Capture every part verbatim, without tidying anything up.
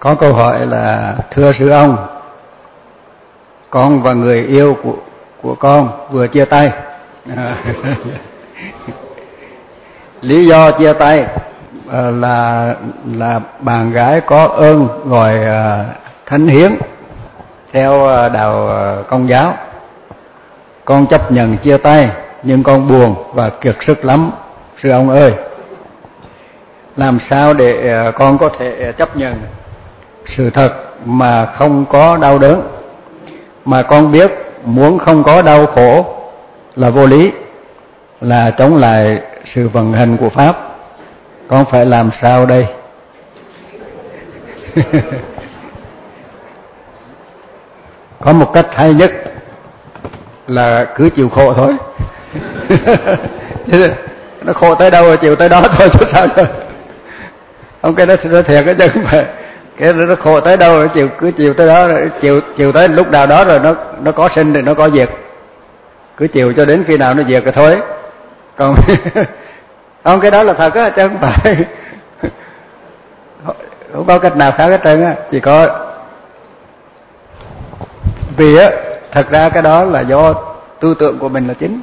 Có câu hỏi là: thưa sư ông, con và người yêu của của con vừa chia tay. Lý do chia tay là là bạn gái có ơn gọi thánh hiến theo đạo Công giáo. Con chấp nhận chia tay nhưng con buồn và kiệt sức lắm sư ông ơi. Làm sao để con có thể chấp nhận sự thật mà không có đau đớn, mà con biết muốn không có đau khổ là vô lý, là chống lại sự vận hành của Pháp. Con phải làm sao đây? Có một cách hay nhất là cứ chịu khổ thôi. Nó khổ tới đâu rồi chịu tới đó thôi chứ sao rồi. Không, cái đó nó thiệt cái chứ không phải. Cái đó nó khổ tới đâu rồi chịu, cứ chịu tới đó rồi, chịu chịu tới lúc nào đó rồi nó nó có sinh thì nó có diệt. Cứ chịu cho đến khi nào nó diệt rồi thôi. Còn không, cái đó là thật á, chứ không phải không có cách nào khác hết trơn á. Chỉ có vì á, thật ra cái đó là do tư tưởng của mình là chính.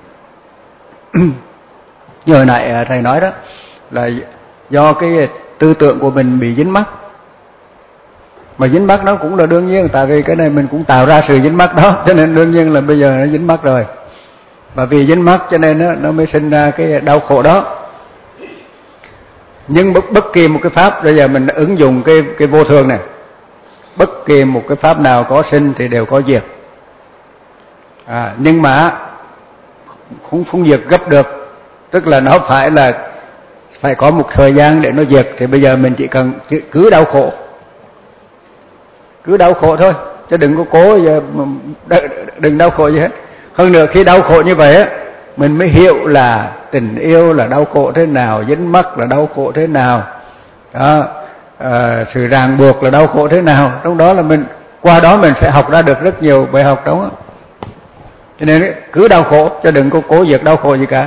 Như hồi nãy thầy nói đó, là do cái tư tưởng của mình bị dính mắc. Mà dính mắc nó cũng là đương nhiên, tại vì cái này mình cũng tạo ra sự dính mắc đó, cho nên đương nhiên là bây giờ nó dính mắc rồi. Và vì dính mắc cho nên nó, nó mới sinh ra cái đau khổ đó. Nhưng bất, bất kỳ một cái pháp, bây giờ mình ứng dụng cái, cái vô thường này, bất kỳ một cái pháp nào có sinh thì đều có diệt. À, nhưng mà không, không diệt gấp được, tức là nó phải là phải có một thời gian để nó diệt. Thì bây giờ mình chỉ cần cứ đau khổ, cứ đau khổ thôi, chứ đừng có cố đừng đau khổ gì hết. Hơn nữa khi đau khổ như vậy á, mình mới hiểu là tình yêu là đau khổ thế nào, dính mắc là đau khổ thế nào đó, à, sự ràng buộc là đau khổ thế nào. Trong đó là mình, qua đó mình sẽ học ra được rất nhiều bài học đó. Cho nên cứ đau khổ, chứ đừng có cố diệt đau khổ gì cả.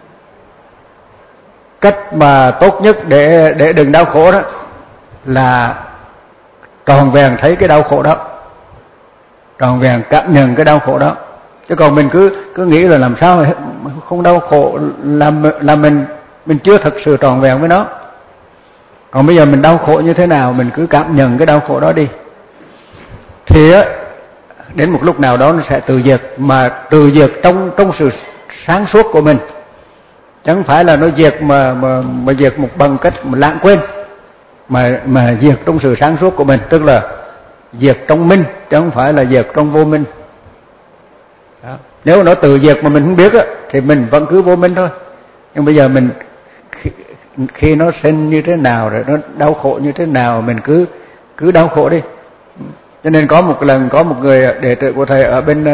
Cách mà tốt nhất để để đừng đau khổ đó là tròn vẹn thấy cái đau khổ đó, tròn vẹn cảm nhận cái đau khổ đó. Chứ còn mình cứ cứ nghĩ là làm sao không đau khổ là là mình mình chưa thực sự tròn vẹn với nó. Còn bây giờ mình đau khổ như thế nào, mình cứ cảm nhận cái đau khổ đó đi. Thì á, đến một lúc nào đó nó sẽ tự diệt, mà tự diệt trong trong sự sáng suốt của mình, chẳng phải là nó diệt mà mà mà diệt một bằng cách mà lãng quên, mà mà diệt trong sự sáng suốt của mình, tức là diệt trong minh, chứ không phải là diệt trong vô minh. Đó. Nếu nó tự diệt mà mình không biết á, thì mình vẫn cứ vô minh thôi. Nhưng bây giờ mình khi, khi nó sinh như thế nào rồi nó đau khổ như thế nào, mình cứ cứ đau khổ đi. Cho nên có một lần có một người đệ tử của thầy ở bên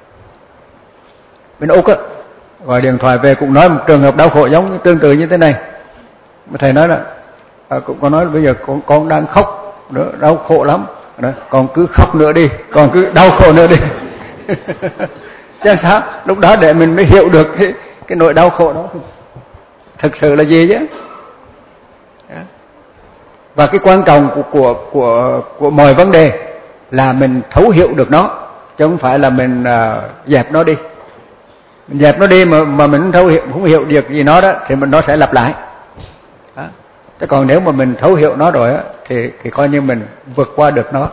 bên Úc á, gọi điện thoại về cũng nói một trường hợp đau khổ giống tương tự như thế này. Mà thầy nói là à, cũng có nói bây giờ con con đang khóc nữa, đau khổ lắm đó, con cứ khóc nữa đi, con cứ đau khổ nữa đi. Chứ sao? Lúc đó để mình mới hiểu được cái cái nỗi đau khổ đó thực sự là gì chứ. Và cái quan trọng của của của của mọi vấn đề là mình thấu hiểu được nó, chứ không phải là mình uh, dẹp nó đi. Mình dẹp nó đi mà mà mình không thấu hiểu, không hiểu được gì nó đó, thì mình nó sẽ lặp lại. Đó. Chứ còn nếu mà mình thấu hiểu nó rồi á, thì thì coi như mình vượt qua được nó.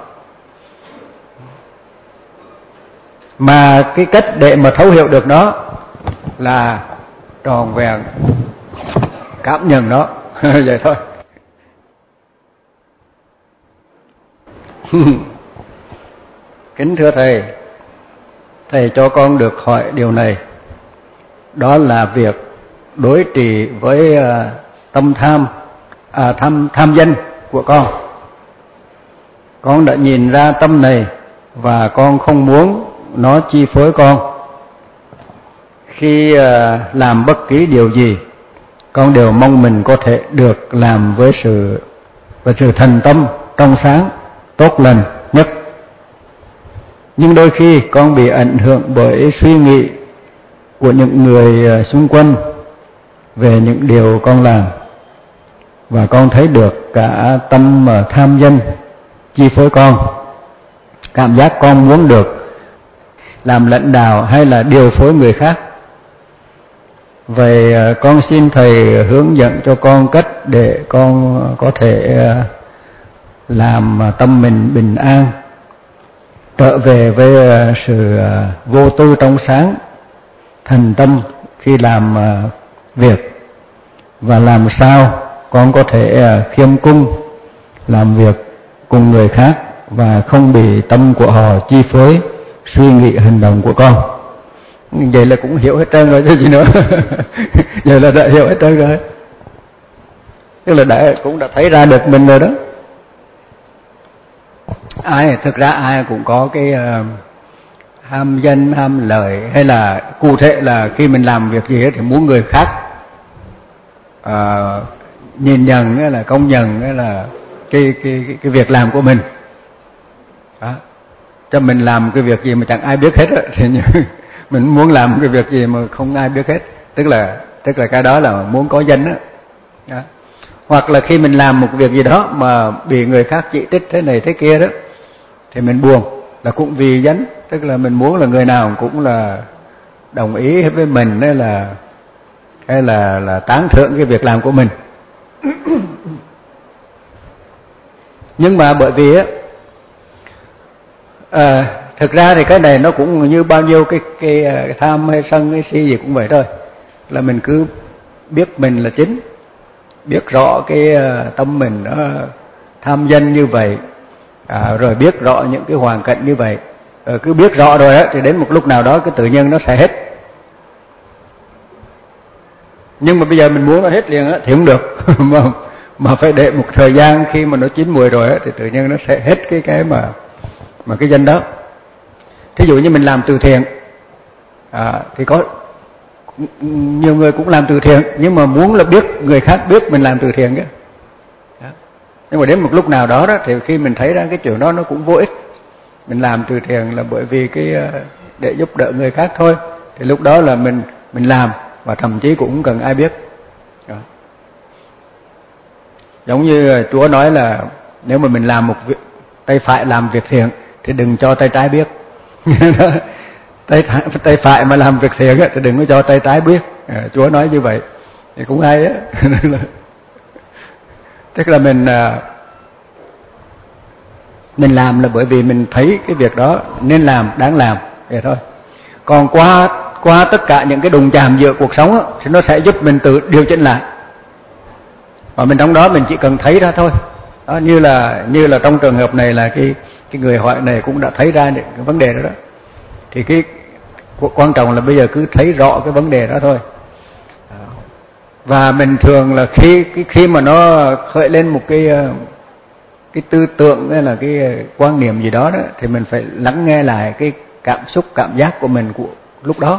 Mà cái cách để mà thấu hiểu được nó là tròn vẹn cảm nhận nó. Vậy thôi. Kính thưa thầy, thầy cho con được hỏi điều này. Đó là việc đối trị với uh, tâm tham, à, tham tham danh của con. Con đã nhìn ra tâm này và con không muốn nó chi phối con. Khi uh, làm bất kỳ điều gì, con đều mong mình có thể được làm với sự với sự thành tâm, trong sáng, tốt lành nhất. Nhưng đôi khi con bị ảnh hưởng bởi suy nghĩ của những người xung quanh về những điều con làm, và con thấy được cả tâm tham danh chi phối con. Cảm giác con muốn được làm lãnh đạo hay là điều phối người khác. Vậy con xin Thầy hướng dẫn cho con cách để con có thể làm tâm mình bình an, trở về với sự vô tư trong sáng, thành tâm khi làm việc, và làm sao con có thể khiêm cung làm việc cùng người khác và không bị tâm của họ chi phối suy nghĩ hành động của con. Vậy là cũng hiểu hết trơn rồi chứ gì nữa. Vậy là đã hiểu hết trơn rồi, tức là đã cũng đã thấy ra được mình rồi đó. Ai thực ra ai cũng có cái uh, ham danh ham lợi, hay là cụ thể là khi mình làm việc gì ấy, thì muốn người khác uh, nhìn nhận hay là công nhận hay là cái cái cái, cái việc làm của mình đó. Cho mình làm cái việc gì mà chẳng ai biết hết đó, thì mình muốn làm cái việc gì mà không ai biết hết, tức là tức là cái đó là muốn có danh đó. Đó. Hoặc là khi mình làm một việc gì đó mà bị người khác chỉ trích thế này thế kia đó, thì mình buồn, là cũng vì danh, tức là mình muốn là người nào cũng là đồng ý với mình, hay là hay là là tán thưởng cái việc làm của mình. Nhưng mà bởi vì á, à, thực ra thì cái này nó cũng như bao nhiêu cái cái, cái tham hay sân hay si gì cũng vậy thôi, là mình cứ biết mình là chính, biết rõ cái tâm mình nó tham danh như vậy, à, rồi biết rõ những cái hoàn cảnh như vậy, rồi cứ biết rõ rồi á, thì đến một lúc nào đó cái tự nhiên nó sẽ hết. Nhưng mà bây giờ mình muốn nó hết liền á thì không được. mà mà phải để một thời gian, khi mà nó chín mùi rồi á thì tự nhiên nó sẽ hết cái cái mà mà cái danh đó. Thí dụ như mình làm từ thiện, à, thì có nhiều người cũng làm từ thiện, nhưng mà muốn là biết người khác biết mình làm từ thiện chứ. Nhưng mà đến một lúc nào đó đó thì khi mình thấy ra cái chuyện đó nó cũng vô ích, mình làm từ thiện là bởi vì cái để giúp đỡ người khác thôi, thì lúc đó là mình mình làm và thậm chí cũng không cần ai biết. Đó. Giống như Chúa nói là nếu mà mình làm một việc, tay phải làm việc thiện thì đừng cho tay trái biết. tay tay phải mà làm việc thiện thì đừng có cho tay trái biết. À, Chúa nói như vậy thì cũng hay á. Tức là mình mình làm là bởi vì mình thấy cái việc đó nên làm, đáng làm vậy thôi. Còn qua qua tất cả những cái đụng chạm giữa cuộc sống á, thì nó sẽ giúp mình tự điều chỉnh lại, và mình trong đó mình chỉ cần thấy ra thôi. Đó, như là như là trong trường hợp này là cái cái người hỏi này cũng đã thấy ra những cái vấn đề đó đó. Thì cái quan trọng là bây giờ cứ thấy rõ cái vấn đề đó thôi. Và mình thường là khi khi mà nó khởi lên một cái cái tư tưởng hay là cái quan niệm gì đó đó, thì mình phải lắng nghe lại cái cảm xúc, cảm giác của mình của lúc đó,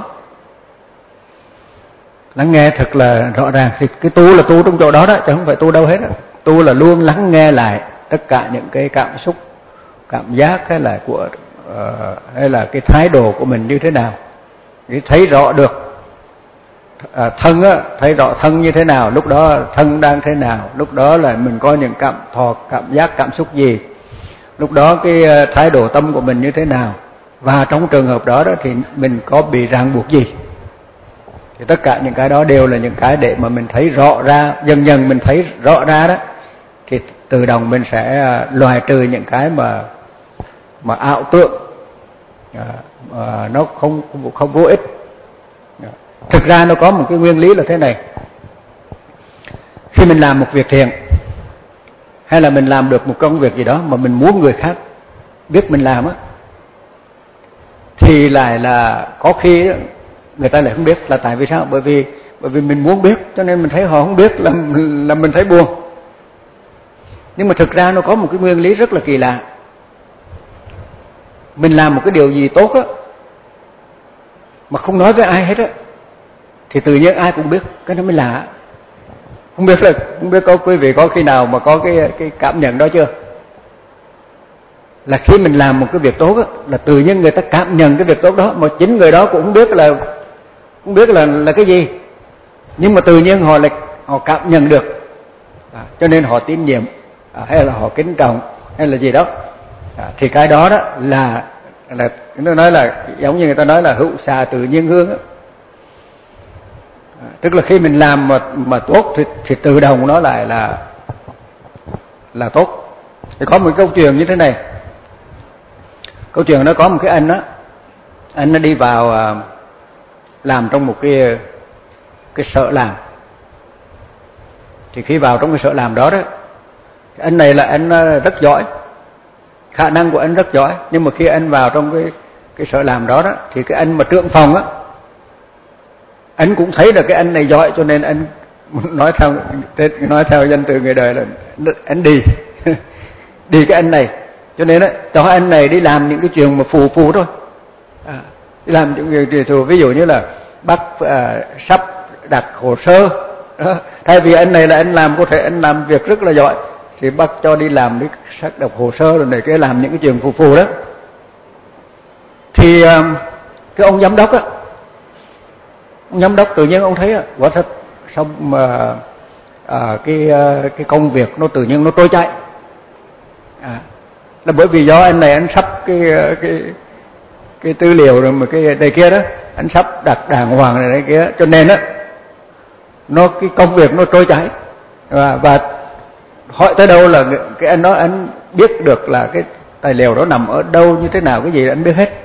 lắng nghe thật là rõ ràng. Thì cái tu là tu trong chỗ đó đó, chứ không phải tu đâu hết đó. Tu là luôn lắng nghe lại tất cả những cái cảm xúc, cảm giác hay là của uh, hay là cái thái độ của mình như thế nào, để thấy rõ được. À, thân á, thấy rõ thân như thế nào, lúc đó thân đang thế nào, lúc đó là mình có những cảm thọ, cảm giác, cảm xúc gì, lúc đó cái thái độ tâm của mình như thế nào, và trong trường hợp đó đó thì mình có bị ràng buộc gì. Thì tất cả những cái đó đều là những cái để mà mình thấy rõ ra, dần dần mình thấy rõ ra đó, thì tự động mình sẽ loại trừ những cái mà mà ảo tưởng, à, à, nó không không vô ích. Thực ra nó có một cái nguyên lý là thế này: khi mình làm một việc thiện, hay là mình làm được một công việc gì đó mà mình muốn người khác biết mình làm á, thì lại là có khi người ta lại không biết. Là tại vì sao? Bởi vì bởi vì mình muốn biết, cho nên mình thấy họ không biết là là mình thấy buồn. Nhưng mà thực ra nó có một cái nguyên lý rất là kỳ lạ. Mình làm một cái điều gì tốt á mà không nói với ai hết á, thì tự nhiên ai cũng biết, cái đó mới lạ. Không biết là không biết có quý vị có khi nào mà có cái cái cảm nhận đó chưa? Là khi mình làm một cái việc tốt á, là tự nhiên người ta cảm nhận cái việc tốt đó, mà chính người đó cũng không biết là không biết là là cái gì, nhưng mà tự nhiên họ lại họ cảm nhận được, à, cho nên họ tín nhiệm, à, hay là họ kính trọng hay là gì đó. À, thì cái đó đó là là nó nói là giống như người ta nói là hữu xạ tự nhiên hương đó. À, tức là khi mình làm mà mà tốt thì, thì tự động nó lại là là tốt. Thì có một câu chuyện như thế này. Câu chuyện nó có một cái anh đó, anh nó đi vào à, làm trong một cái cái sở làm. Thì khi vào trong cái sở làm đó đó, anh này là anh rất giỏi, khả năng của anh rất giỏi, nhưng mà khi anh vào trong cái cái sở làm đó đó thì cái anh mà trưởng phòng á, anh cũng thấy là cái anh này giỏi, cho nên anh nói theo nói theo danh từ người đời là anh đi đi cái anh này, cho nên đó cho anh này đi làm những cái chuyện mà phù phù thôi, à, đi làm những cái chuyện ví dụ như là bắt à, sắp đặt hồ sơ đó. Thay vì anh này là anh làm có thể anh làm việc rất là giỏi thì bắt cho đi làm đi sắp đặt hồ sơ rồi này cái làm những cái chuyện phù phù đó. Thì à, cái ông giám đốc á, ông giám đốc tự nhiên ông thấy quả thật sao mà à, cái cái công việc nó tự nhiên nó trôi chảy, à, là bởi vì do anh này anh sắp cái cái cái tư liệu rồi mà cái đây kia đó anh sắp đặt đàng hoàng này đấy kia, cho nên á nó cái công việc nó trôi chảy, và, và hỏi tới đâu là cái anh đó anh biết được là cái tài liệu đó nằm ở đâu như thế nào cái gì anh biết hết.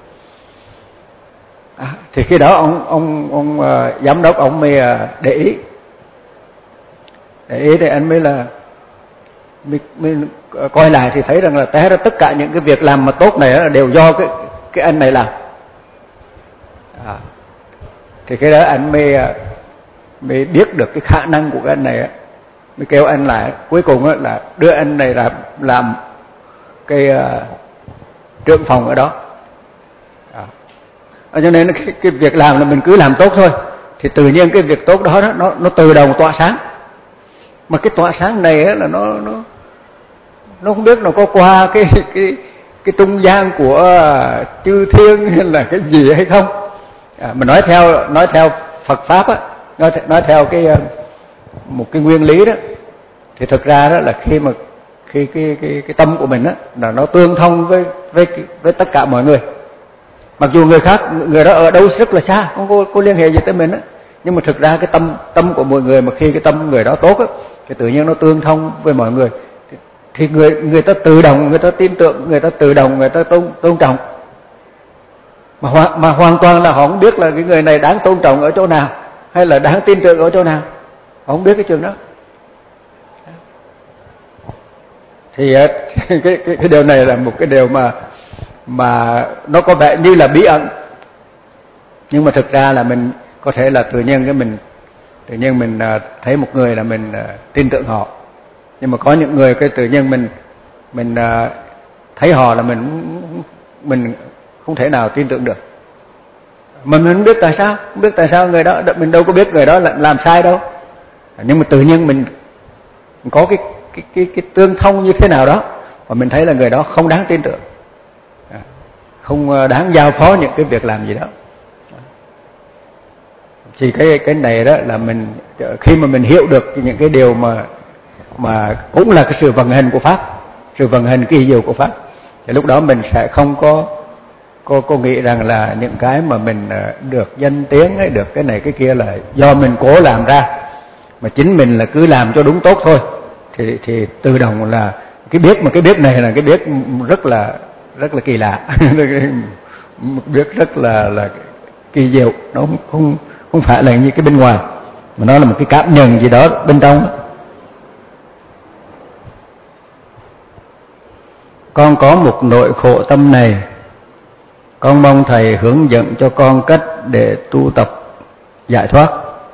À, thì khi đó ông ông ông uh, giám đốc ông mới uh, để ý để ý thì anh mới là mới, mới coi lại thì thấy rằng là té ra tất cả những cái việc làm mà tốt này là đều do cái cái anh này làm. À, thì cái đó anh mới uh, mới biết được cái khả năng của cái anh này, mới kêu anh lại, cuối cùng là đưa anh này làm làm cái uh, trưởng phòng ở đó. À, cho nên cái, cái việc làm là mình cứ làm tốt thôi, thì tự nhiên cái việc tốt đó, đó nó nó tự động tỏa sáng. Mà cái tỏa sáng này là nó nó nó không biết nó có qua cái cái cái trung gian của chư thiên hay là cái gì hay không. À, mà nói theo nói theo Phật pháp á, nói nói theo cái một cái nguyên lý đó, thì thực ra đó là khi mà khi cái cái cái tâm của mình á là nó tương thông với với với tất cả mọi người. Mặc dù người khác, người đó ở đâu rất là xa, không có, có liên hệ gì tới mình á, nhưng mà thực ra cái tâm tâm của mọi người, mà khi cái tâm người đó tốt á, thì tự nhiên nó tương thông với mọi người, thì, thì người người ta tự động, người ta tin tưởng, người ta tự động, người ta tôn tôn trọng. Mà hoàn, mà hoàn toàn là họ không biết là cái người này đáng tôn trọng ở chỗ nào, hay là đáng tin tưởng ở chỗ nào, họ không biết cái chuyện đó. Thì cái cái cái điều này là một cái điều mà mà nó có vẻ như là bí ẩn, nhưng mà thực ra là mình có thể là tự nhiên cái mình tự nhiên mình thấy một người là mình tin tưởng họ, nhưng mà có những người cái tự nhiên mình mình thấy họ là mình mình không thể nào tin tưởng được. Mình không biết tại sao, không biết tại sao người đó, mình đâu có biết người đó làm sai đâu, nhưng mà tự nhiên mình có cái cái cái cái tương thông như thế nào đó, và mình thấy là người đó không đáng tin tưởng, không đáng giao phó những cái việc làm gì đó. Thì cái cái này đó là mình khi mà mình hiểu được những cái điều mà mà cũng là cái sự vận hành của pháp, sự vận hành kỳ diệu của pháp, thì lúc đó mình sẽ không có có có nghĩ rằng là những cái mà mình được danh tiếng ấy, được cái này cái kia là do mình cố làm ra, mà chính mình là cứ làm cho đúng tốt thôi, thì thì tự động là cái biết, mà cái biết này là cái biết rất là rất là kỳ lạ biết rất là là kỳ diệu, nó không không không phải là như cái bên ngoài, mà nó là một cái cảm nhận gì đó bên trong đó. Con có một nỗi khổ tâm này, con mong thầy hướng dẫn cho con cách để tu tập giải thoát.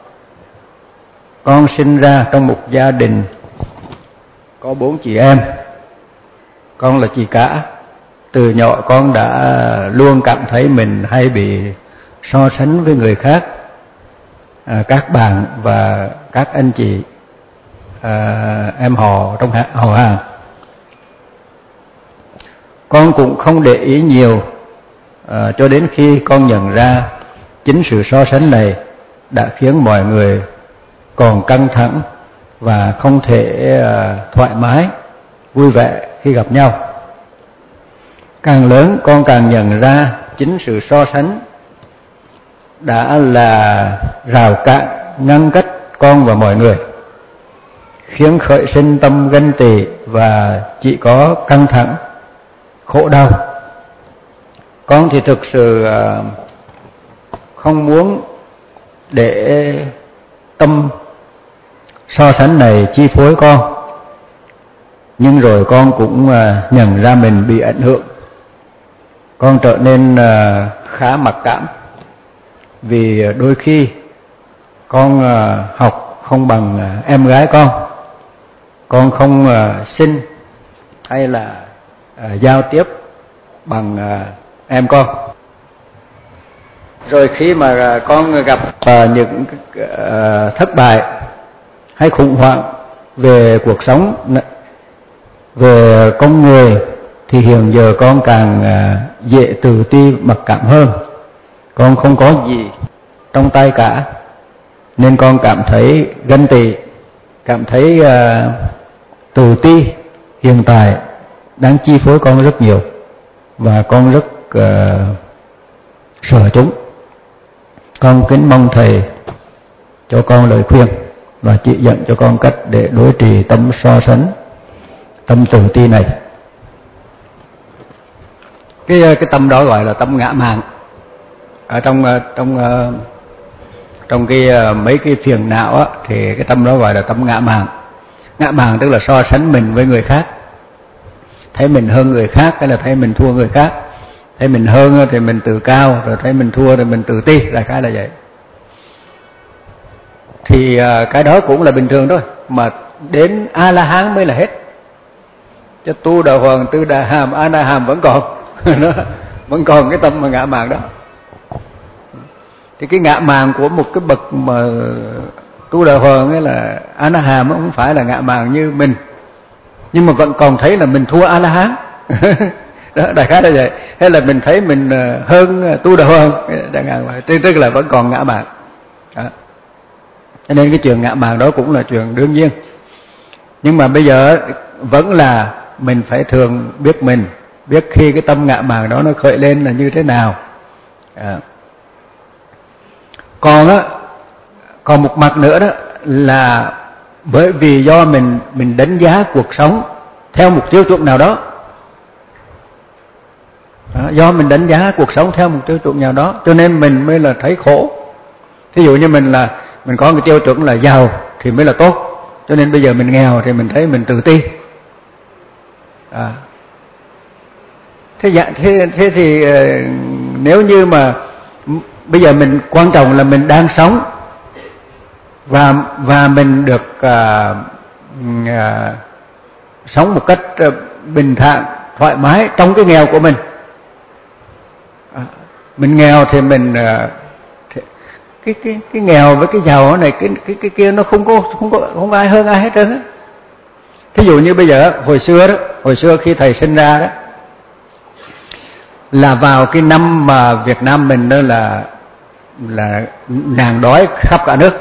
Con sinh ra trong một gia đình có bốn chị em, con là chị cả. Từ nhỏ con đã luôn cảm thấy mình hay bị so sánh với người khác, à, các bạn và các anh chị, à, em họ trong họ hàng. Con cũng không để ý nhiều, à, cho đến khi con nhận ra chính sự so sánh này đã khiến mọi người còn căng thẳng và không thể à, thoải mái, vui vẻ khi gặp nhau. Càng lớn con càng nhận ra chính sự so sánh đã là rào cản ngăn cách con và mọi người, khiến khởi sinh tâm ganh tị và chỉ có căng thẳng, khổ đau. Con thì thực sự không muốn để tâm so sánh này chi phối con, nhưng rồi con cũng nhận ra mình bị ảnh hưởng. Con trở nên khá mặc cảm, vì đôi khi con học không bằng em gái con, con không sinh hay là giao tiếp bằng em con. Rồi khi mà con gặp những thất bại hay khủng hoảng về cuộc sống, về con người, thì hiện giờ con càng dễ tự ti mặc cảm hơn. Con không có gì trong tay cả, nên con cảm thấy ganh tị, cảm thấy uh, tự ti hiện tại đang chi phối con rất nhiều, và con rất uh, sợ chúng. Con kính mong Thầy cho con lời khuyên và chỉ dẫn cho con cách để đối trị tâm so sánh, tâm tự ti này. Cái cái tâm đó gọi là tâm ngã mạn. Ở trong trong trong cái mấy cái phiền não á, thì cái tâm đó gọi là tâm ngã mạn. Ngã mạn tức là so sánh mình với người khác, thấy mình hơn người khác hay là thấy mình thua người khác. Thấy mình hơn thì mình tự cao, rồi thấy mình thua thì mình tự ti, đại khái là vậy. Thì cái đó cũng là bình thường thôi, mà đến A La Hán mới là hết. Chứ Tu Đà Hoàng, Tư Đà Hàm, A Na Hàm vẫn còn nó vẫn còn cái tâm mà ngã mạn đó. Thì cái ngã mạn của một cái bậc mà Tu Đà Hoàng ấy là A Na Hàm không phải là ngã mạn như mình, nhưng mà vẫn còn thấy là mình thua A La Hán. Đó, đại khái là vậy. Hay là mình thấy mình hơn Tu Đà Hoàng, chẳng hạn vậy, tức là vẫn còn ngã mạn. Đó. Cho nên cái chuyện ngã mạn đó cũng là chuyện đương nhiên. Nhưng mà bây giờ vẫn là mình phải thường biết mình, biết khi cái tâm ngã mạn đó nó khởi lên là như thế nào. À. Còn á, còn một mặt nữa đó là bởi vì do mình mình đánh giá cuộc sống theo một tiêu chuẩn nào đó. Đó, do mình đánh giá cuộc sống theo một tiêu chuẩn nào đó, cho nên mình mới là thấy khổ. Thí dụ như mình là mình có cái tiêu chuẩn là giàu thì mới là tốt, cho nên bây giờ mình nghèo thì mình thấy mình tự ti. À. Thế, dạ, thế, thế thì nếu như mà bây giờ mình quan trọng là mình đang sống và và mình được à, à, sống một cách bình thản, thoải mái trong cái nghèo của mình. À, mình nghèo thì mình à, thì cái cái cái nghèo với cái giàu này, cái cái cái kia nó không có không có không có ai hơn ai hết trơn á. Thí dụ như bây giờ hồi xưa đó, hồi xưa khi thầy sinh ra đó, là vào cái năm mà Việt Nam mình đó là là nạn đói khắp cả nước,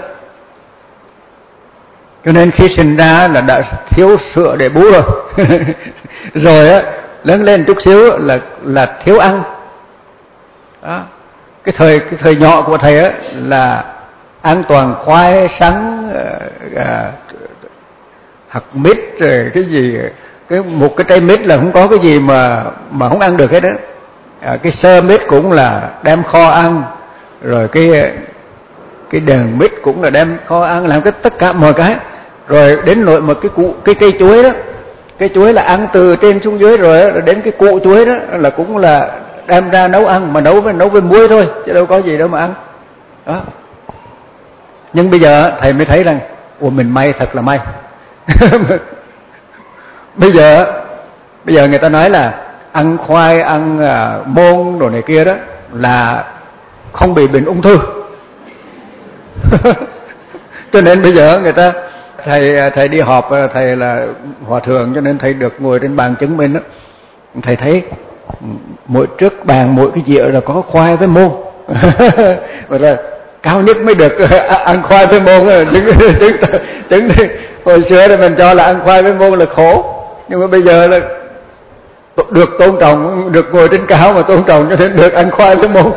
cho nên khi sinh ra là đã thiếu sữa để bú rồi. Rồi á lớn lên chút xíu là là thiếu ăn. Đó. Cái thời cái thời nhỏ của thầy á là ăn toàn khoai sắn, à, hạt mít rồi cái gì, cái một cái trái mít là không có cái gì mà mà không ăn được hết đó. À, cái sơ mít cũng là đem kho ăn, rồi cái cái đèn mít cũng là đem kho ăn, làm cái tất cả mọi cái. Rồi đến nỗi một cái cụ cái cây chuối đó, cái chuối là ăn từ trên xuống dưới, rồi, rồi đến cái cụ chuối đó là cũng là đem ra nấu ăn, mà nấu với nấu với muối thôi chứ đâu có gì đâu mà ăn. Đó. Nhưng bây giờ thầy mới thấy rằng ủa mình may thật là may. Bây giờ bây giờ người ta nói là ăn khoai, ăn uh, môn đồ này kia đó là không bị bệnh ung thư. Cho nên bây giờ người ta thầy thầy đi họp, thầy là hòa thượng cho nên thầy được ngồi trên bàn chứng minh đó. Thầy thấy mỗi trước bàn mỗi cái dĩa là có khoai với môn. Vậy là cao nhất mới được ăn khoai với môn. Chứng, chứng, chứng, hồi xưa thì mình cho là ăn khoai với môn là khổ, nhưng mà bây giờ là được tôn trọng, được ngồi trên cao mà tôn trọng, cho nên được ăn khoai với môn.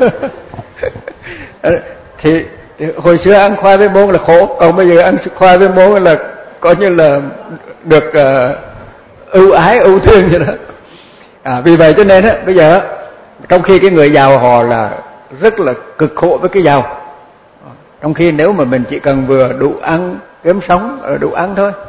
thì, thì hồi xưa ăn khoai với môn là khổ, còn bây giờ ăn khoai với môn là coi như là được uh, ưu ái ưu thương vậy đó. À, vì vậy cho nên á, bây giờ trong khi cái người giàu họ là rất là cực khổ với cái giàu, trong khi nếu mà mình chỉ cần vừa đủ ăn kiếm sống ở đủ ăn thôi,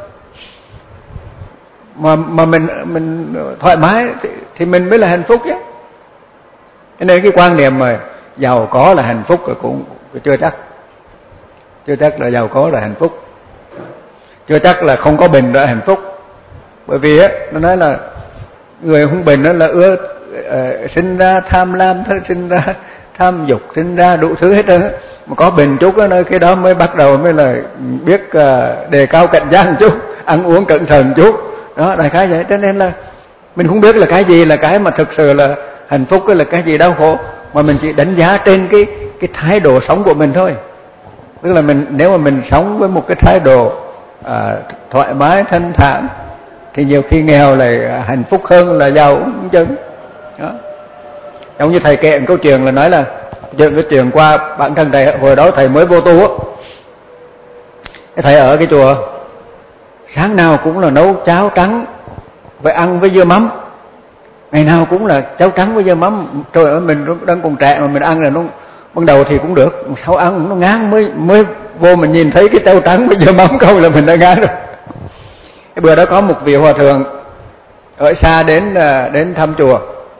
mà mà mình mình thoải mái thì, thì mình mới là hạnh phúc chứ. Cho nên cái quan niệm mà giàu có là hạnh phúc là cũng chưa chắc, chưa chắc là giàu có là hạnh phúc, chưa chắc là không có bệnh là hạnh phúc. Bởi vì á, nó nói là người không bệnh đó là ưa uh, sinh ra tham lam, sinh ra tham dục, sinh ra đủ thứ hết trơn. Mà có bệnh chút á, nơi cái đó mới bắt đầu mới là biết uh, đề cao cảnh giác một chút, ăn uống cẩn thận một chút. Đó, đại khái vậy. Cho nên là mình không biết là cái gì là cái mà thực sự là hạnh phúc, là cái gì đau khổ, mà mình chỉ đánh giá trên cái cái thái độ sống của mình thôi. Tức là mình nếu mà mình sống với một cái thái độ à, thoải mái thanh thản thì nhiều khi nghèo lại hạnh phúc hơn là giàu cũng chừng. Đó. Giống như thầy kể một câu chuyện là nói là chuyện cái chuyện qua bản thân thầy, hồi đó thầy mới vô tu á, cái thầy ở cái chùa sáng nào cũng là nấu cháo trắng phải ăn với dưa mắm, ngày nào cũng là cháo trắng với dưa mắm. Trời ơi, mình đang còn trẻ mà mình ăn là nó ban đầu thì cũng được, sau ăn nó ngán, mới mới vô mình nhìn thấy cái cháo trắng với dưa mắm không là mình đã ngán rồi. Cái bữa đó có một vị hòa thượng ở xa đến đến thăm chùa,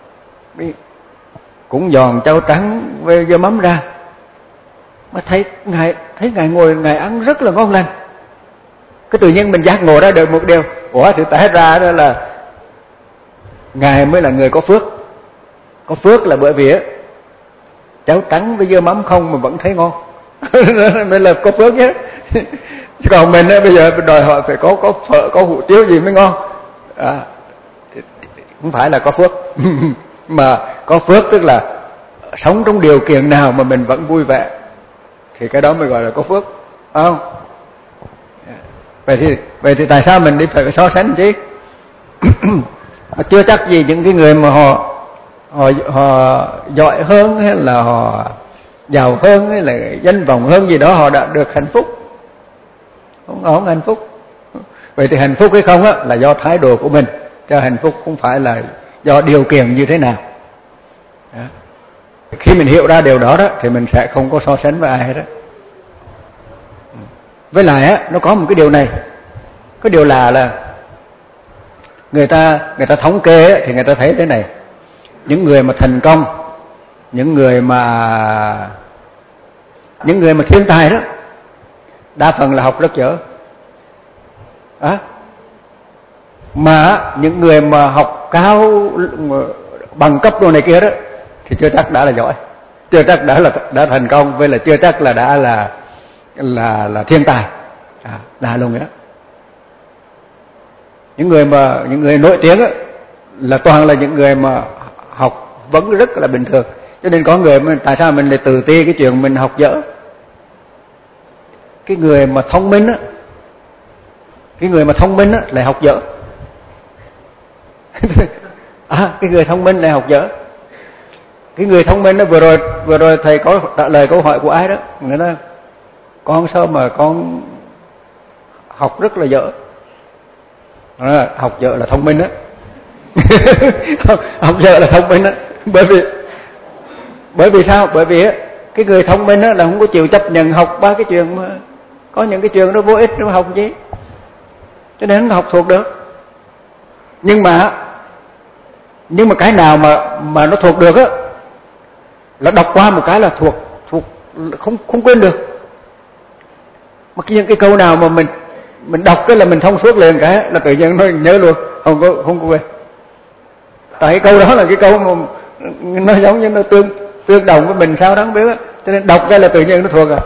cũng giòn cháo trắng với dưa mắm ra, mà thấy ngài thấy ngài ngồi ngài ăn rất là ngon lành. Cái tự nhiên mình giác ngộ ra được một điều, ủa thì té ra đó là ngài mới là người có phước. Có phước là bởi vì á, cháo trắng với dưa mắm không mà vẫn thấy ngon. Mới là có phước nhé. Chứ còn mình á, bây giờ đòi hỏi phải có có phở, có hủ tiếu gì mới ngon. À, không phải là có phước. Mà có phước tức là sống trong điều kiện nào mà mình vẫn vui vẻ, thì cái đó mới gọi là có phước, phải không? Vậy thì vậy thì tại sao mình đi phải so sánh chứ? Chưa chắc gì những cái người mà họ họ họ giỏi hơn, hay là họ giàu hơn, hay là danh vọng hơn gì đó họ đã được hạnh phúc. Không, không hạnh phúc. Vậy thì hạnh phúc hay không á là do thái độ của mình, cho hạnh phúc không phải là do điều kiện như thế nào. Đó. Khi mình hiểu ra điều đó đó thì mình sẽ không có so sánh với ai hết đó. Với lại á, nó có một cái điều này, cái điều là là người ta người ta thống kê á, thì người ta thấy thế này: những người mà thành công, những người mà những người mà thiên tài đó, đa phần là học rất dở. À, mà những người mà học cao bằng cấp đồ này kia đó thì chưa chắc đã là giỏi, chưa chắc đã là đã thành công, với là chưa chắc là đã là là là thiên tài. À, là luôn đó. Những người mà những người nổi tiếng á, là toàn là những người mà học vẫn rất là bình thường. Cho nên có người mà tại sao mình lại tự ti cái chuyện mình học dở? Cái người mà thông minh á, cái người mà thông minh á lại học dở. À, cái người thông minh lại học dở. Cái người thông minh đó, vừa rồi vừa rồi thầy có trả lời câu hỏi của ai đó, người nói con sao mà con học rất là dở. À, học dở là thông minh á. Học dở là thông minh á. Bởi vì bởi vì sao? Bởi vì á, cái người thông minh á là không có chịu chấp nhận học ba cái chuyện mà có những cái chuyện nó vô ích, nó học gì, cho nên nó học thuộc được. Nhưng mà nhưng mà cái nào mà mà nó thuộc được á là đọc qua một cái là thuộc thuộc không không quên được. Mà những cái câu nào mà mình mình đọc cái là mình thông suốt liền, cái là tự nhiên nó nhớ luôn, không có không có quên. Tại cái câu đó là cái câu mà nó giống như nó tương tương đồng với mình sao đó không biết á, cho nên đọc cái là tự nhiên nó thuộc à.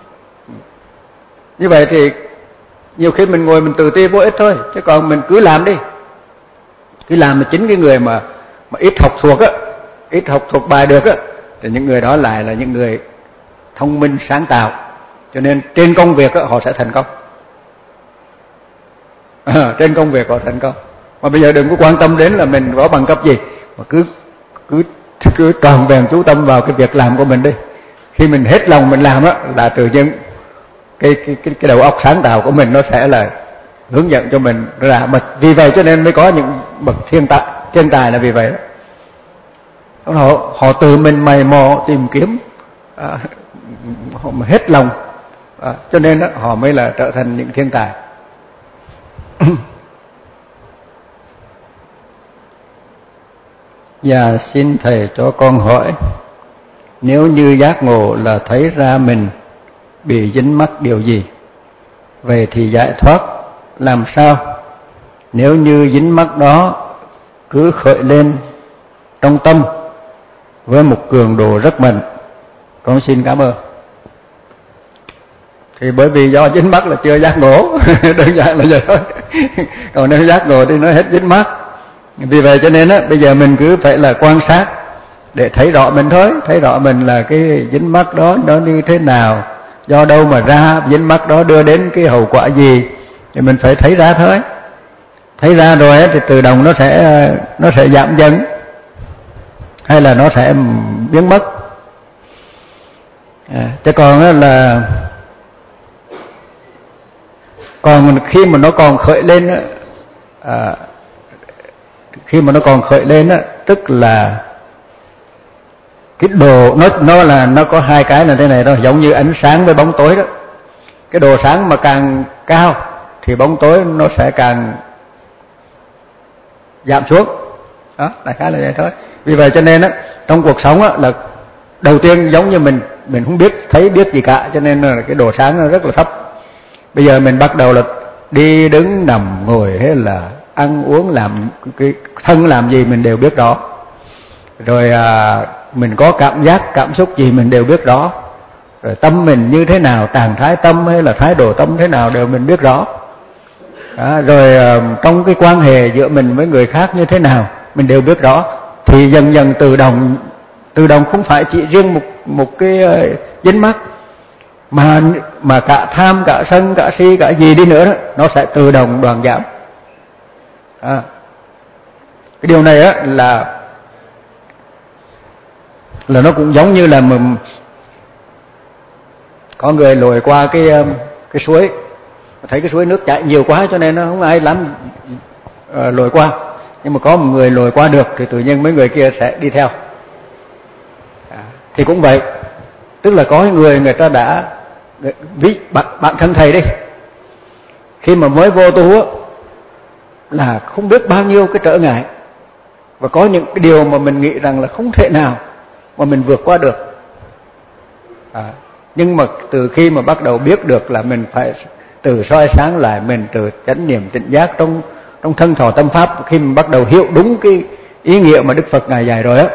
Như vậy thì nhiều khi mình ngồi mình tự ti vô ích thôi, chứ còn mình cứ làm đi, cứ làm mà chính cái người mà mà ít học thuộc á, ít học thuộc bài được á, thì những người đó lại là những người thông minh sáng tạo, cho nên trên công việc á, họ sẽ thành công. À, trên công việc họ thành công. Mà bây giờ đừng có quan tâm đến là mình có bằng cấp gì, mà cứ cứ cứ tròn vẹn chú tâm vào cái việc làm của mình đi. Khi mình hết lòng mình làm á, là tự nhiên cái cái cái cái đầu óc sáng tạo của mình nó sẽ là hướng dẫn cho mình ra. Mà vì vậy cho nên mới có những bậc thiên tài, thiên tài là vì vậy đó. Họ, họ tự mình mày mò tìm kiếm, à, họ hết lòng, à, cho nên đó, họ mới là trở thành những thiên tài. Dạ xin thầy cho con hỏi, nếu như giác ngộ là thấy ra mình bị dính mắc điều gì, vậy thì giải thoát làm sao? Nếu như dính mắc đó cứ khởi lên trong tâm với một cường độ rất mạnh. Con xin cảm ơn. Thì bởi vì do dính mắc là chưa giác ngộ, đơn giản là vậy thôi. Còn nếu giác ngộ thì nó hết dính mắc. Vì vậy cho nên á, bây giờ mình cứ phải là quan sát để thấy rõ mình thôi, thấy rõ mình là cái dính mắc đó nó như thế nào, do đâu mà ra, dính mắc đó đưa đến cái hậu quả gì, thì mình phải thấy ra thôi. Thấy ra rồi ấy, thì tự động nó sẽ nó sẽ giảm dần, hay là nó sẽ biến mất. À, chứ còn á là còn khi mà nó còn khởi lên á, à, khi mà nó còn khởi lên á, tức là cái đồ nó nó là nó có hai cái là thế này đó, giống như ánh sáng với bóng tối đó. Cái đồ sáng mà càng cao thì bóng tối nó sẽ càng giảm xuống. Đó, đại khái là vậy thôi. Vì vậy cho nên á, trong cuộc sống á là đầu tiên giống như mình mình không biết thấy biết gì cả, cho nên là cái đồ sáng nó rất là thấp. Bây giờ mình bắt đầu là đi đứng nằm ngồi hay là ăn uống làm cái thân làm gì mình đều biết rõ. Rồi à, mình có cảm giác cảm xúc gì mình đều biết rõ. Rồi tâm mình như thế nào, trạng thái tâm hay là thái độ tâm thế nào đều mình biết rõ. Đó, rồi à, trong cái quan hệ giữa mình với người khác như thế nào mình đều biết rõ. Thì dần dần tự động tự động không phải chỉ riêng một một cái uh, dính mắc, mà mà cả tham, cả sân, cả si, cả gì đi nữa đó, nó sẽ tự động đoạn giảm. À, cái điều này á là là nó cũng giống như là mình có người lội qua cái cái suối, thấy cái suối nước chảy nhiều quá cho nên nó không ai lắm uh, lội qua, nhưng mà có một người lội qua được thì tự nhiên mấy người kia sẽ đi theo. À, thì cũng vậy, tức là có người người ta đã, ví bạn, bạn thân thầy đi, khi mà mới vô tu á là không biết bao nhiêu cái trở ngại, và có những cái điều mà mình nghĩ rằng là không thể nào mà mình vượt qua được. À, nhưng mà từ khi mà bắt đầu biết được là mình phải từ soi sáng lại mình, từ chánh niệm tỉnh giác trong trong thân thọ tâm pháp, khi mình bắt đầu hiểu đúng cái ý nghĩa mà Đức Phật ngài dạy rồi á,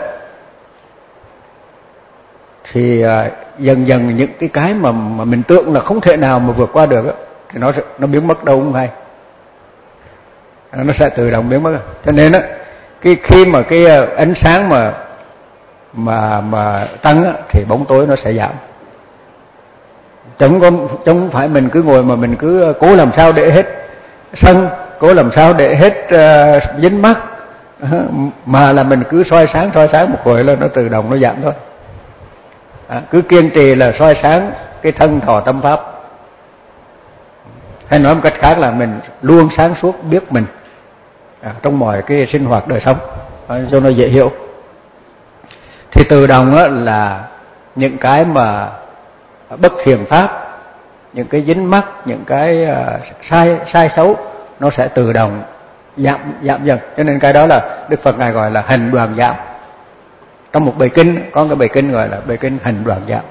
thì à, dần dần những cái cái mà mà mình tưởng là không thể nào mà vượt qua được á, thì nó nó biến mất đâu không hay, nó sẽ tự động biến mất. Cho nên á, cái khi mà cái ánh sáng mà mà mà tăng á, thì bóng tối nó sẽ giảm. Chẳng có chẳng phải mình cứ ngồi mà mình cứ cố làm sao để hết sân, cố làm sao để hết uh, dính mắc, uh, mà là mình cứ soi sáng soi sáng một hồi là nó tự động nó giảm thôi. À, cứ kiên trì là soi sáng cái thân thọ tâm pháp, hay nói một cách khác là mình luôn sáng suốt biết mình à, trong mọi cái sinh hoạt đời sống, à, cho nó dễ hiểu. Thì tự động á, là những cái mà bất thiện pháp, những cái dính mắc, những cái uh, sai sai xấu nó sẽ tự động giảm giảm dần. Cho nên cái đó là Đức Phật ngài gọi là hành đoàn giảm. Trong một bài kinh có cái bài kinh gọi là bài kinh hành đoàn giảm.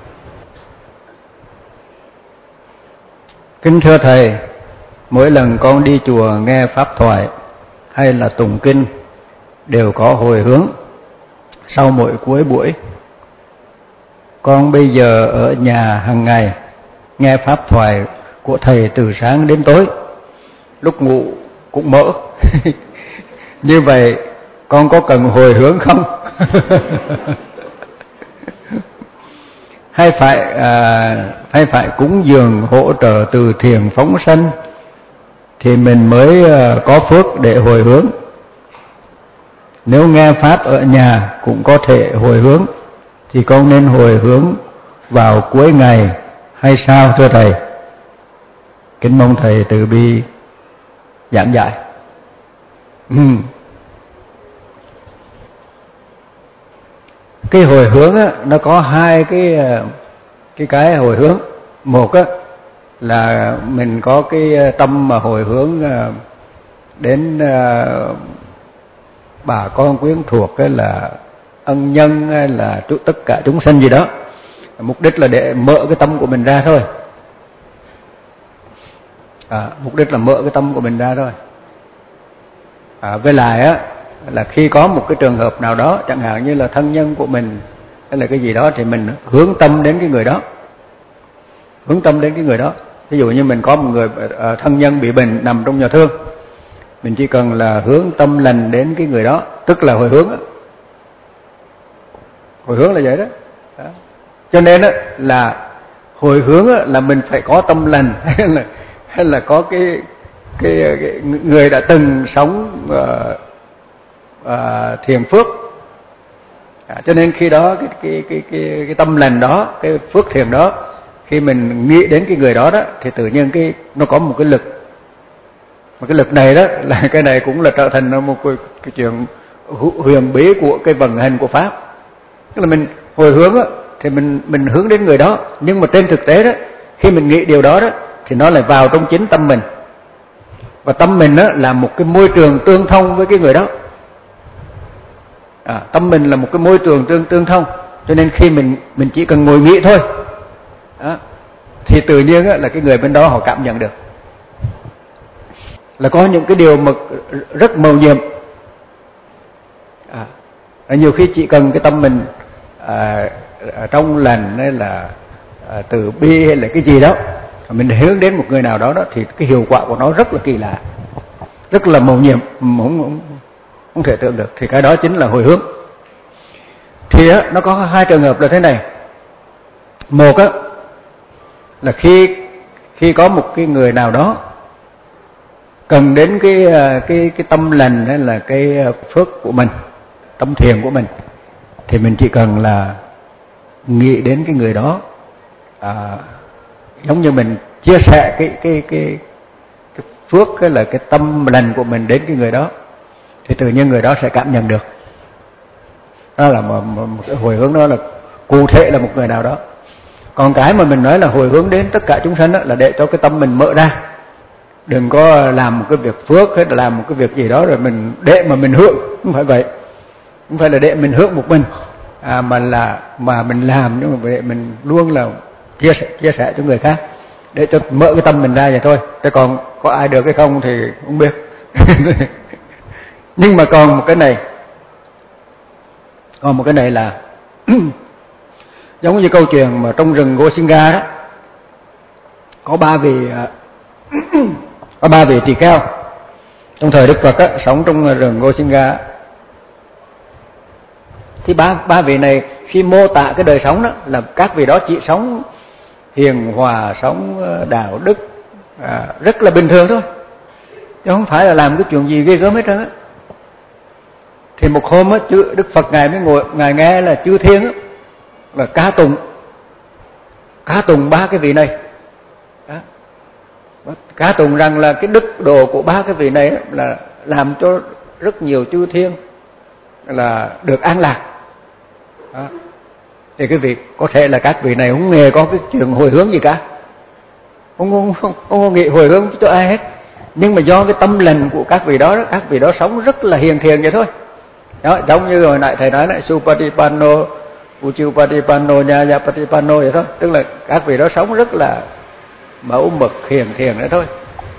Kính thưa thầy, mỗi lần con đi chùa nghe pháp thoại hay là tụng kinh đều có hồi hướng sau mỗi cuối buổi. Con bây giờ ở nhà hàng ngày nghe pháp thoại của thầy từ sáng đến tối, lúc ngủ cũng mở. Như vậy con có cần hồi hướng không? hay phải à, hay phải cúng dường hỗ trợ từ thiện phóng sanh thì mình mới có phước để hồi hướng. Nếu nghe pháp ở nhà cũng có thể hồi hướng, thì con nên hồi hướng vào cuối ngày hay sao thưa Thầy? Kính mong Thầy từ bi giảng giải. Ừ. Cái hồi hướng á, nó có hai cái cái cái hồi hướng. Một á, là mình có cái tâm mà hồi hướng đến bà con quyến thuộc, cái là ân nhân, hay là tất cả chúng sanh gì đó, mục đích là để mở cái tâm của mình ra thôi. À, mục đích là mở cái tâm của mình ra thôi. À, với lại á, là khi có một cái trường hợp nào đó, chẳng hạn như là thân nhân của mình hay là cái gì đó, thì mình hướng tâm đến cái người đó, hướng tâm đến cái người đó. Ví dụ như mình có một người thân nhân bị bệnh nằm trong nhà thương, mình chỉ cần là hướng tâm lành đến cái người đó, tức là hồi hướng đó. Hồi hướng là vậy đó, đó. Cho nên đó, là hồi hướng đó, là mình phải có tâm lành, hay là hay là có cái cái, cái người đã từng sống uh, uh, thiền phước. À, cho nên khi đó cái cái cái cái cái tâm lành đó, cái phước thiền đó, khi mình nghĩ đến cái người đó đó, thì tự nhiên cái nó có một cái lực. Mà cái lực này đó, là cái này cũng là trở thành một cái, cái chuyện huyền bí của cái vận hành của pháp. Tức là mình hồi hướng đó, thì mình mình hướng đến người đó, nhưng mà trên thực tế đó, khi mình nghĩ điều đó đó, thì nó lại vào trong chính tâm mình. Và tâm mình đó là một cái môi trường tương thông với cái người đó. À, tâm mình là một cái môi trường tương tương thông, cho nên khi mình mình chỉ cần ngồi nghĩ thôi đó, thì tự nhiên là cái người bên đó họ cảm nhận được. Là có những cái điều mà rất mầu nhiệm. À, nhiều khi chỉ cần cái tâm mình à, trong lành, hay là à, từ bi, hay là cái gì đó, mình hướng đến một người nào đó, đó thì cái hiệu quả của nó rất là kỳ lạ, rất là mầu nhiệm, không, không, không thể tưởng được. Thì cái đó chính là hồi hướng. Thì á, nó có hai trường hợp là thế này. Một á, là khi khi có một cái người nào đó cần đến cái cái cái tâm lành, hay là cái phước của mình, tâm thiền của mình, thì mình chỉ cần là nghĩ đến cái người đó, à, giống như mình chia sẻ cái cái cái cái phước, cái là cái tâm lành của mình đến cái người đó, thì tự nhiên người đó sẽ cảm nhận được. Đó là một, một, một cái hồi hướng, đó là cụ thể là một người nào đó. Còn cái mà mình nói là hồi hướng đến tất cả chúng sanh đó, là để cho cái tâm mình mở ra. Đừng có làm một cái việc phước, hay là làm một cái việc gì đó rồi mình để mà mình hướng, không phải vậy. Không phải là để mình hướng một mình, à, mà là mà mình làm, nhưng mà để mình luôn là chia sẻ, chia sẻ cho người khác, để cho mở cái tâm mình ra vậy thôi. Thế còn có ai được hay không thì không biết. Nhưng mà còn một cái này, còn một cái này là giống như câu chuyện mà trong rừng Gosinga đó, có ba vị có ba vị tỳ kheo trong thời Đức Phật á, sống trong rừng Gosinga. Thì ba ba vị này khi mô tả cái đời sống đó, là các vị đó chỉ sống hiền hòa, sống đạo đức, à, rất là bình thường thôi, chứ không phải là làm cái chuyện gì ghê gớm hết trơn á. Thì một hôm á, chư Đức Phật ngài mới ngồi, ngài nghe là chư thiên á, là ca tụng ca tụng ba cái vị này đó. Ca tụng rằng là cái đức độ của ba cái vị này là làm cho rất nhiều chư thiên là được an lạc đó. Thì cái việc có thể là các vị này không hề có cái chuyện hồi hướng gì cả, không không không, không có nghĩ hồi hướng cho ai hết, nhưng mà do cái tâm lành của các vị đó, các vị đó sống rất là hiền thiền vậy thôi đó. Giống như hồi nãy thầy nói này, Supatipanno, Uchupatipanno, Nyayapatipanno vậy thôi, tức là các vị đó sống rất là mẫu mực, hiền thiền đấy thôi,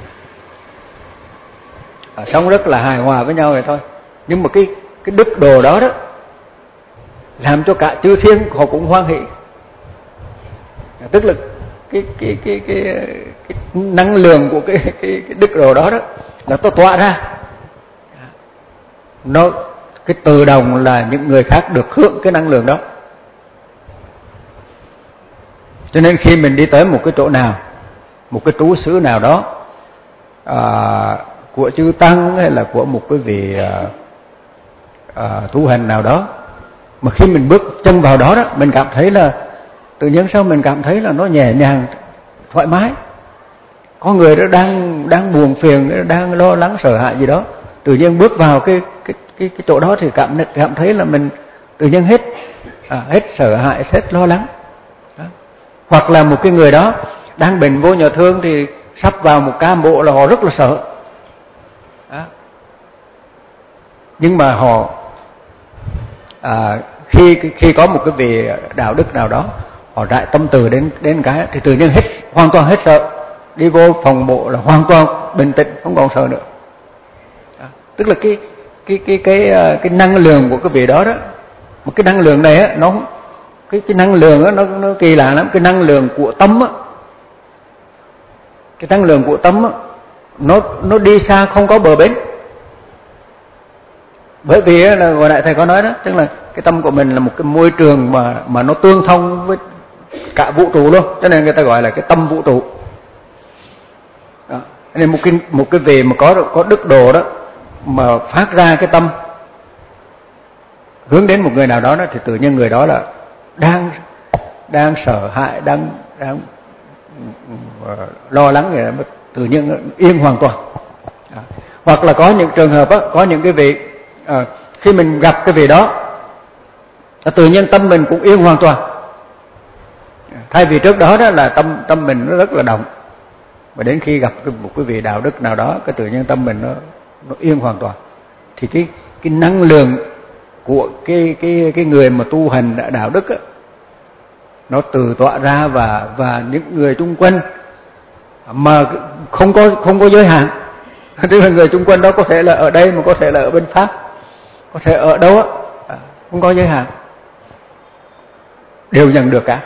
à, sống rất là hài hòa với nhau vậy thôi. Nhưng mà cái cái đức độ đó đó làm cho cả chư thiên họ cũng hoan hỷ, à, tức là cái cái cái cái cái năng lượng của cái cái, cái đức độ đó đó là nó tỏa ra, nó cái tự động là những người khác được hưởng cái năng lượng đó. Cho nên khi mình đi tới một cái chỗ nào, một cái trú xứ nào đó, à, của chư tăng hay là của một cái vị à, à, tu hành nào đó, mà khi mình bước chân vào đó đó, mình cảm thấy là tự nhiên sao mình cảm thấy là nó nhẹ nhàng, thoải mái. Có người đó đang đang buồn phiền, đang lo lắng sợ hãi gì đó, tự nhiên bước vào cái cái cái, cái chỗ đó thì cảm cảm thấy là mình tự nhiên hết à, hết sợ hãi, hết lo lắng. Đó. Hoặc là một cái người đó đang bệnh vô nhà thương thì sắp vào một ca mổ là họ rất là sợ. Đó. Nhưng mà họ à, khi khi có một cái vị đạo đức nào đó, họ rải tâm từ đến đến cái thì tự nhiên hết hoàn toàn hết sợ, đi vô phòng mổ là hoàn toàn bình tĩnh, không còn sợ nữa. Đó. Tức là cái cái cái cái cái năng lượng của cái vị đó đó, một cái năng lượng này á, nó cái cái năng lượng á, nó nó kỳ lạ lắm. Cái năng lượng của tâm á, cái năng lượng của tâm á, nó nó đi xa không có bờ bến. Bởi vì á, là hồi nãy thầy có nói đó, tức là cái tâm của mình là một cái môi trường mà mà nó tương thông với cả vũ trụ luôn, cho nên người ta gọi là cái tâm vũ trụ. Đó. Nên một cái một cái vị mà có có đức độ đó mà phát ra cái tâm hướng đến một người nào đó, đó thì tự nhiên người đó là đang đang sợ hãi, đang đang uh, lo lắng, vậy mà tự nhiên yên hoàn toàn. Đó. Hoặc là có những trường hợp đó, có những cái vị uh, khi mình gặp cái vị đó, tự nhiên tâm mình cũng yên hoàn toàn. Thay vì trước đó đó là tâm tâm mình nó rất là động, và đến khi gặp một cái vị đạo đức nào đó, cái tự nhiên tâm mình nó nó yên hoàn toàn. Thì cái cái năng lượng của cái cái cái người mà tu hành đạo đức á, nó từ tọa ra, và và những người chung quanh mà không có không có giới hạn. Tức là người chung quanh đó có thể là ở đây, mà có thể là ở bên Pháp, có thể ở đâu á, không có giới hạn, đều nhận được cả.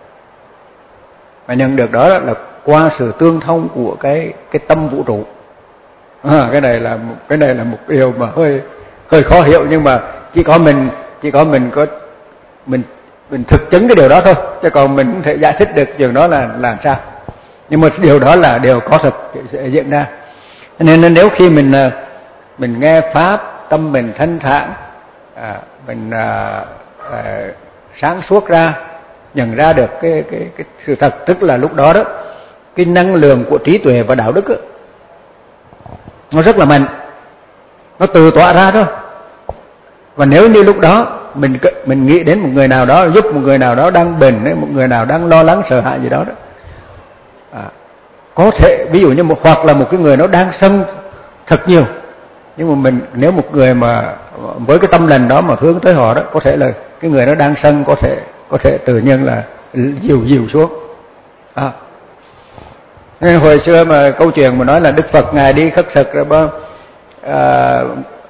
Và nhận được đó là qua sự tương thông của cái cái tâm vũ trụ. À, cái này là cái này là một điều mà hơi hơi khó hiểu, nhưng mà chỉ có mình chỉ có mình có mình mình thực chứng cái điều đó thôi, chứ còn mình không thể giải thích được điều đó là làm sao. Nhưng mà điều đó là điều có thật sẽ diễn ra. Nên nếu khi mình mình nghe pháp, tâm mình thanh thản, à, mình à, à, sáng suốt ra, nhận ra được cái cái cái sự thật, tức là lúc đó đó cái năng lượng của trí tuệ và đạo đức đó, nó rất là mạnh, nó từ tỏa ra thôi. Và nếu như lúc đó mình mình nghĩ đến một người nào đó, giúp một người nào đó đang bệnh, một người nào đang lo lắng sợ hãi gì đó đó, à, có thể ví dụ như một hoặc là một cái người nó đang sân thật nhiều, nhưng mà mình nếu một người mà với cái tâm lành đó mà hướng tới họ đó, có thể là cái người nó đang sân có thể có thể tự nhiên là dìu dìu xuống. À. Nên hồi xưa mà câu chuyện mà nói là Đức Phật ngài đi khất thực rồi bao à,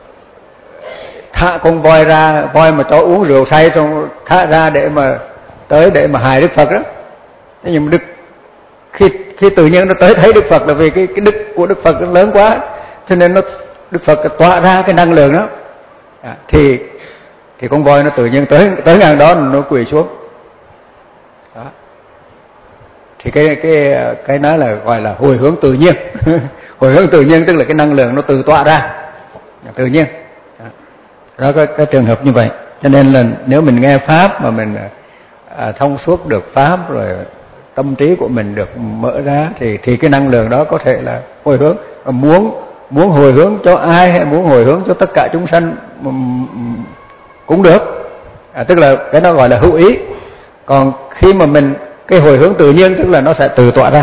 thả con voi ra, voi mà cho uống rượu say xong thả ra để mà tới để mà hại Đức Phật đó. Thế nhưng mà Đức khi khi tự nhiên nó tới thấy Đức Phật là vì cái cái đức của Đức Phật nó lớn quá, cho nên nó Đức Phật tỏa ra cái năng lượng đó, à, thì thì con voi nó tự nhiên tới tới ngang đó nó quỳ xuống. Đó. Thì cái cái cái đó là gọi là hồi hướng tự nhiên. Hồi hướng tự nhiên tức là cái năng lượng nó từ tỏa ra tự nhiên. Đó, cái, cái trường hợp như vậy. Cho nên là nếu mình nghe pháp mà mình à, thông suốt được pháp, rồi tâm trí của mình được mở ra, thì thì cái năng lượng đó có thể là hồi hướng. Và muốn muốn hồi hướng cho ai hay muốn hồi hướng cho tất cả chúng sanh cũng được. À, tức là cái đó gọi là hữu ý. Còn khi mà mình cái hồi hướng tự nhiên tức là nó sẽ từ tỏa ra.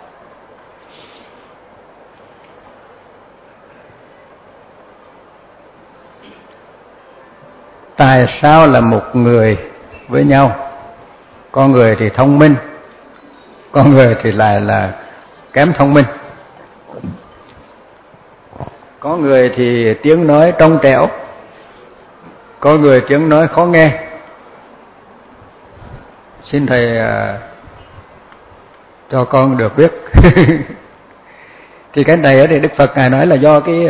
Tại sao là một người với nhau, con người thì thông minh, con người thì lại là kém thông minh, có người thì tiếng nói trong trẻo, có người tiếng nói khó nghe? Xin thầy uh, cho con được biết. Thì cái này thì Đức Phật ngài nói là do cái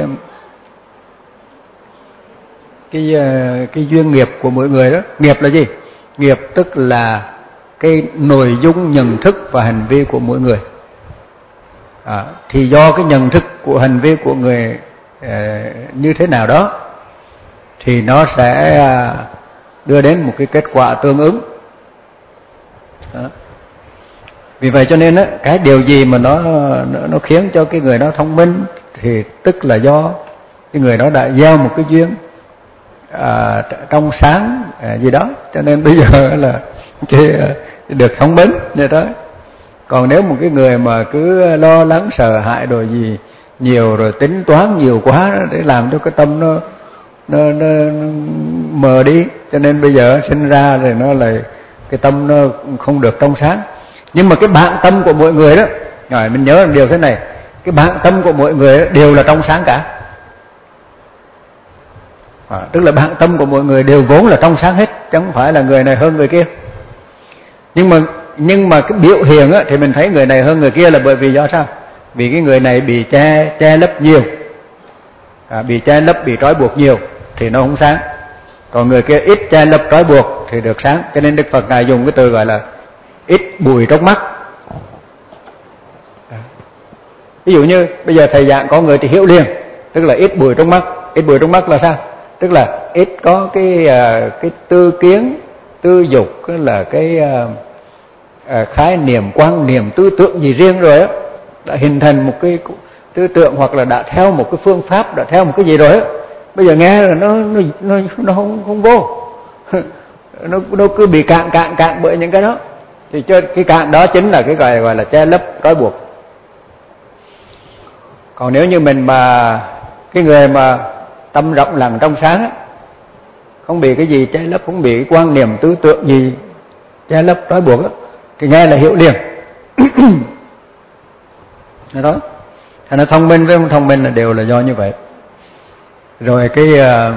cái cái duyên nghiệp của mỗi người đó. Nghiệp là gì? Nghiệp tức là cái nội dung nhận thức và hành vi của mỗi người. à, thì do cái nhận thức của hành vi của người à, như thế nào đó thì nó sẽ à, đưa đến một cái kết quả tương ứng. Đó. Vì vậy cho nên á, cái điều gì mà nó, nó nó khiến cho cái người đó thông minh thì tức là do cái người đó đã gieo một cái duyên à, trong sáng à, gì đó, cho nên bây giờ là cái, cái được thông minh như đó. Còn nếu một cái người mà cứ lo lắng sợ hãi rồi gì nhiều, rồi tính toán nhiều quá để làm cho cái tâm nó nó, nó, nó mờ đi, cho nên bây giờ sinh ra rồi nó lại cái tâm nó không được trong sáng. Nhưng mà cái bản tâm của mỗi người đó, rồi mình nhớ điều thế này, cái bản tâm của mỗi người đều là trong sáng cả. À, tức là bản tâm của mọi người đều vốn là trong sáng hết, chứ không phải là người này hơn người kia. Nhưng mà nhưng mà cái biểu hiện á, thì mình thấy người này hơn người kia là bởi vì do sao? Vì cái người này bị che che lấp nhiều, à, bị che lấp, bị trói buộc nhiều thì nó không sáng. Còn người kia ít che lấp trói buộc thì được sáng. Cho nên Đức Phật ngài dùng cái từ gọi là ít bụi trong mắt. Ví dụ như bây giờ thầy giảng có người thì hiểu liền, tức là ít bụi trong mắt. Ít bụi trong mắt là sao? Tức là ít có cái cái tư kiến, tư dục, là cái uh, khái niệm, quan niệm, tư tưởng gì riêng rồi á, đã hình thành một cái tư tưởng hoặc là đã theo một cái phương pháp, đã theo một cái gì rồi á, bây giờ nghe là nó nó nó, nó không không vô, nó nó cứ bị cạn cạn cạn bởi những cái đó. Thì cho cái cạn đó chính là cái gọi gọi là che lấp trói buộc. Còn nếu như mình mà cái người mà tâm rộng lặng trong sáng á, không bị cái gì che lấp, không bị cái quan niệm tư tưởng gì che lấp trói buộc á, thì nghe là hiểu liền. Đó. Thành ra thông minh với không thông minh là đều là do như vậy. Rồi cái uh,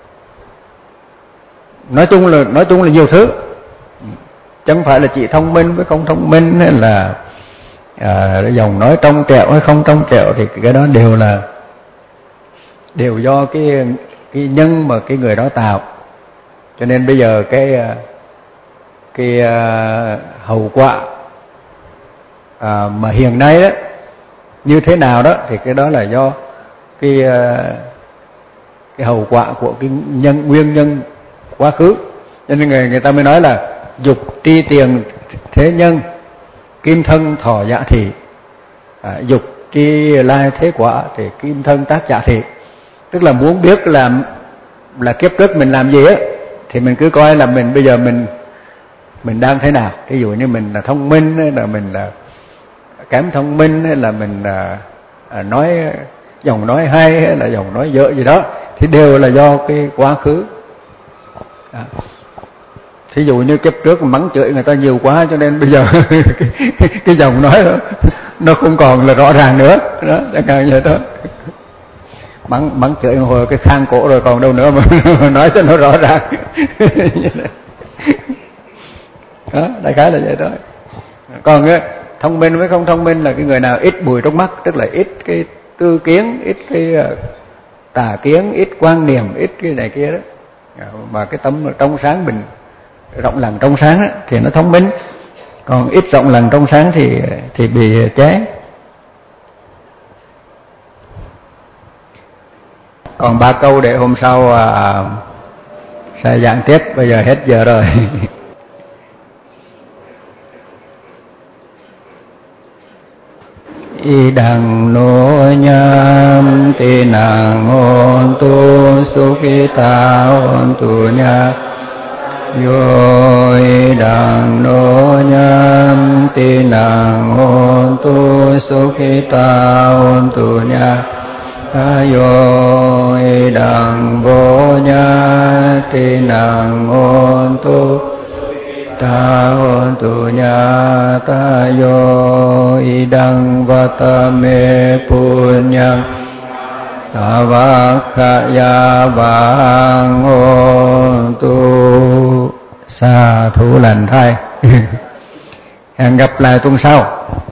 nói chung là nói chung là nhiều thứ, chứ không phải là chỉ thông minh với không thông minh, hay là à, dòng nói trong trẻo hay không trong trẻo, thì cái đó đều là đều do cái cái nhân mà cái người đó tạo. Cho nên bây giờ cái cái uh, hậu quả à, mà hiện nay đó như thế nào đó thì cái đó là do cái uh, cái hậu quả của cái nhân nguyên nhân quá khứ. Cho nên người người ta mới nói là dục tri tiền thế nhân, kim thân thọ giả thị. À, dục tri lai thế quả thì kim thân tác giả thị. Tức là muốn biết là là kiếp trước mình làm gì á, thì mình cứ coi là mình bây giờ mình mình đang thế nào. Ví dụ như mình là thông minh, hay là mình là kém thông minh, hay là mình là à, nói dòng nói hay, hay là dòng nói dở gì đó, thì đều là do cái quá khứ. Đó. Thí dụ như kiếp trước mắng chửi người ta nhiều quá, cho nên bây giờ cái, cái, cái dòng nói đó nó không còn là rõ ràng nữa. Đó, chẳng hạn như đó. Mắng mắng chửi hồi cái khang cổ rồi còn đâu nữa mà nói cho nó rõ ràng. Đó, đại khái là vậy đó. Còn á, thông minh với không thông minh là cái người nào ít bụi trong mắt, tức là ít cái tư kiến, ít cái tà kiến, ít quan niệm, ít cái này kia đó, mà cái tâm trong sáng bình rộng lặng trong sáng đó, thì nó thông minh. Còn ít rộng lặng trong sáng thì thì bị chế. Còn ba câu để hôm sau à, sẽ giảng tiếp. Bây giờ hết giờ rồi. Y đằng nô nham tê nàng hôn tu sukita hôn tu nha Yoi đằng nô nham tê nàng hôn tu sukita hôn tu nha Yoi đằng vô nha tê nàng hôn tu ta hôn tu nha ta yo idang vatame punyam savakkhaya vang hôn tu. Sa thú lành thay. Hẹn gặp lại tuần sau.